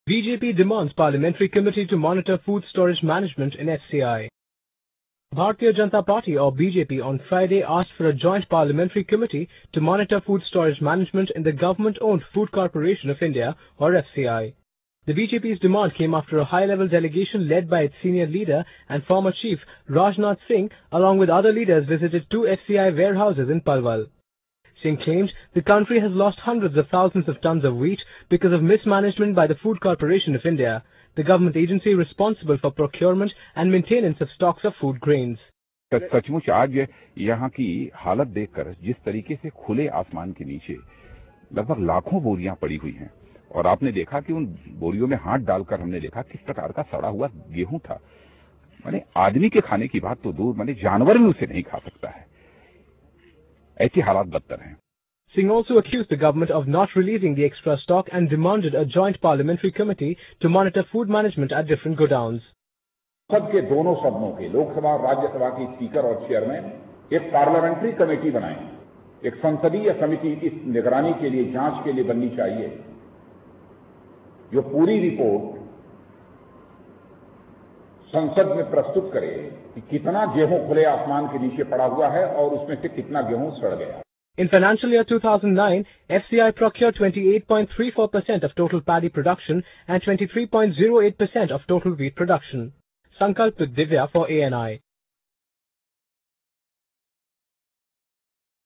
BJP demands Parliamentary Committee to monitor food storage management in FCI. Bharatiya Janata Party or BJP on Friday asked for a joint parliamentary committee to monitor food storage management in the government-owned Food Corporation of India or FCI. The BJP's demand came after a high-level delegation led by its senior leader and former chief Rajnath Singh along with other leaders visited two FCI warehouses in Palwal. Singh claimed the country has lost hundreds of thousands of tons of wheat because of mismanagement by the Food Corporation of India, the government agency responsible for procurement and maintenance of stocks of food grains. सचमुच आज यहाँ की हालत देखकर जिस तरीके से खुले आसमान के नीचे लगभग लाखों बोरियां पड़ी हुई हैं और आपने देखा कि उन बोरियों में हाथ डालकर हमने देखा किस प्रकार का सड़ा हुआ गेहूं था। माने आदमी के खाने की बात तो दूर, माने जानवर भी उसे नहीं खा सकता है। ऐसी हालात बदतर हैं। Singh also accused the government of not releasing the extra stock and demanded a joint parliamentary committee to monitor food management at different godowns. संसद के दोनों सदनों के, लोकसभा और राज्यसभा के स्पीकर और चेयरमैन एक पार्लियामेंट्री कमेटी बनाएं। एक संसदीय समिति इस निगरानी के लिए, जांच के लिए बननी चाहिए, जो पूरी रिपोर्ट संसद में प्रस्तुत करे कि कितना गेहूं खुले आसमान के नीचे पड़ा हुआ है और उसमें से कितना गेहूं सड़ गया। In financial year 2009, FCI procured 28.34% of total paddy production and 23.08% of total wheat production. Sankalp with Divya for ANI.